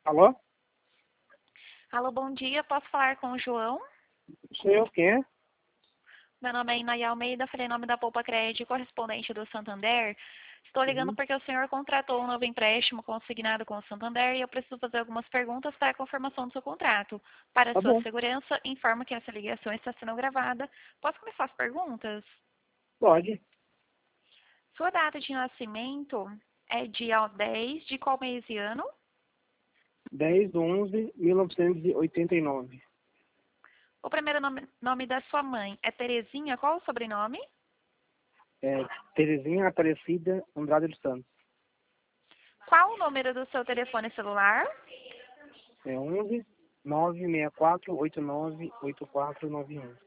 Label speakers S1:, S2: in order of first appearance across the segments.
S1: Alô?
S2: Alô, bom dia. Posso falar com o João?
S1: Sou eu, quem é?
S2: Meu nome é Inaya Almeida, falei em nome da Poupa Crédito, correspondente do Santander. Estou ligando
S1: Uhum.
S2: porque o senhor contratou um novo empréstimo consignado com o Santander e eu preciso fazer algumas perguntas para a confirmação do seu contrato. Para
S1: Tá
S2: sua
S1: bom,
S2: segurança, informo que essa ligação está sendo gravada. Posso começar as perguntas?
S1: pode.
S2: Sua data de nascimento é dia 10 de qual mês e ano?
S1: 10/11/1989.
S2: O primeiro nome da sua mãe é Terezinha, qual o sobrenome?
S1: É Terezinha Aparecida Andrade dos Santos.
S2: Qual o número do seu telefone celular?
S1: É 11/964898491.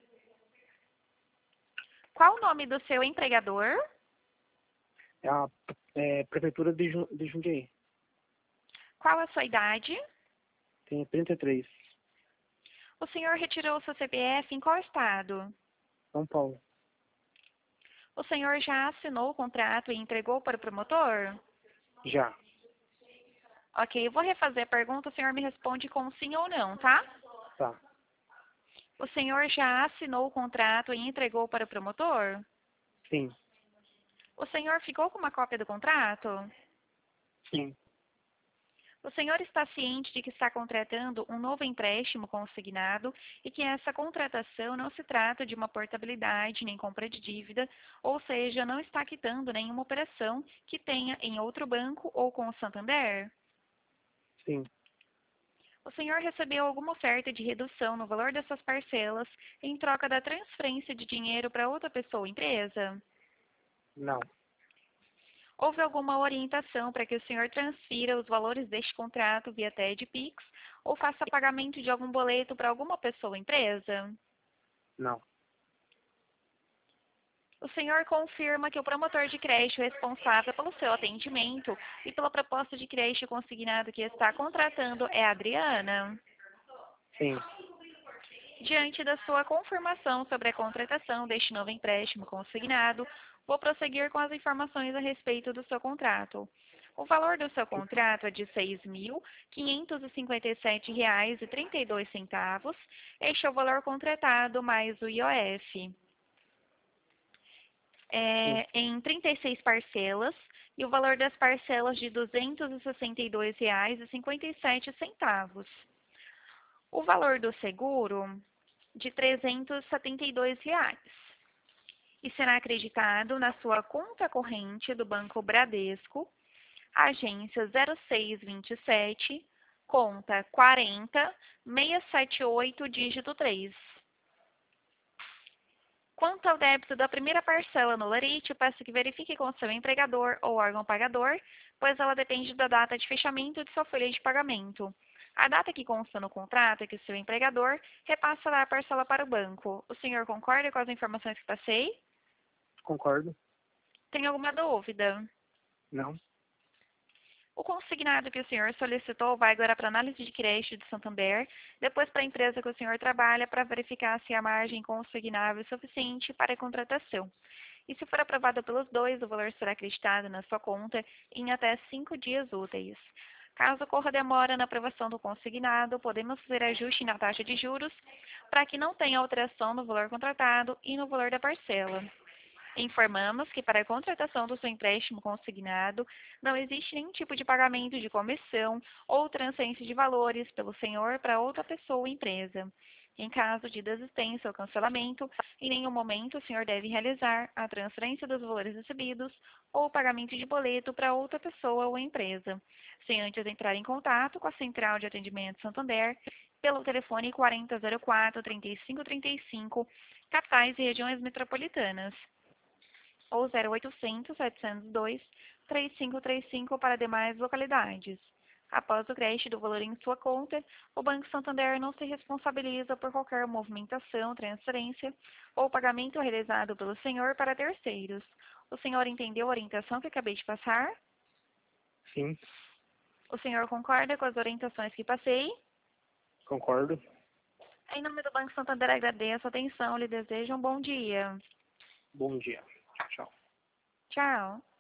S2: Qual o nome do seu empregador?
S1: É a Prefeitura de Jundiaí.
S2: Qual a sua idade?
S1: Tem 33.
S2: O senhor retirou o seu CPF em qual estado?
S1: São Paulo.
S2: O senhor já assinou o contrato e entregou para o promotor?
S1: Já.
S2: Ok, eu vou refazer a pergunta, o senhor me responde com sim ou não, tá?
S1: Tá.
S2: O senhor já assinou o contrato e entregou para o promotor?
S1: Sim.
S2: O senhor ficou com uma cópia do contrato?
S1: Sim.
S2: O senhor está ciente de que está contratando um novo empréstimo consignado e que essa contratação não se trata de uma portabilidade nem compra de dívida, ou seja, não está quitando nenhuma operação que tenha em outro banco ou com o Santander?
S1: Sim.
S2: O senhor recebeu alguma oferta de redução no valor dessas parcelas em troca da transferência de dinheiro para outra pessoa ou empresa?
S1: Não.
S2: Houve alguma orientação para que o senhor transfira os valores deste contrato via TED Pix ou faça pagamento de algum boleto para alguma pessoa ou empresa?
S1: Não.
S2: O senhor confirma que o promotor de crédito responsável pelo seu atendimento e pela proposta de crédito consignado que está contratando é a Adriana?
S1: Sim.
S2: Diante da sua confirmação sobre a contratação deste novo empréstimo consignado, vou prosseguir com as informações a respeito do seu contrato. O valor do seu contrato é de R$ 6.557,32. Este é o valor contratado mais o IOF.
S1: Sim.
S2: Em 36 parcelas e o valor das parcelas de R$ 262,57. O valor do seguro de R$ 372 e será acreditado na sua conta corrente do Banco Bradesco, agência 0627, conta 40678, dígito 3. Quanto ao débito da primeira parcela no Lerite, peço que verifique com seu empregador ou órgão pagador, pois ela depende da data de fechamento de sua folha de pagamento. A data que consta no contrato é que o seu empregador repassará a parcela para o banco. O senhor concorda com as informações que passei?
S1: Concordo.
S2: Tem alguma dúvida?
S1: Não.
S2: O consignado que o senhor solicitou vai agora para análise de crédito de Santander, depois para a empresa que o senhor trabalha para verificar se a margem consignável é suficiente para a contratação. E se for aprovado pelos dois, o valor será acreditado na sua conta em até 5 dias úteis. Caso ocorra demora na aprovação do consignado, podemos fazer ajuste na taxa de juros para que não tenha alteração no valor contratado e no valor da parcela. Informamos que para a contratação do seu empréstimo consignado não existe nenhum tipo de pagamento de comissão ou transferência de valores pelo senhor para outra pessoa ou empresa. Em caso de desistência ou cancelamento, em nenhum momento o senhor deve realizar a transferência dos valores recebidos ou o pagamento de boleto para outra pessoa ou empresa, sem antes entrar em contato com a Central de Atendimento Santander pelo telefone 4004-3535, capitais e regiões metropolitanas, ou 0800 702 3535 para demais localidades. Após o crédito do valor em sua conta, o Banco Santander não se responsabiliza por qualquer movimentação, transferência ou pagamento realizado pelo senhor para terceiros. O senhor entendeu a orientação que acabei de passar?
S1: Sim.
S2: O senhor concorda com as orientações que passei?
S1: Concordo.
S2: Em nome do Banco Santander, agradeço a atenção e lhe desejo um bom dia.
S1: Bom dia. Tchau.
S2: Tchau.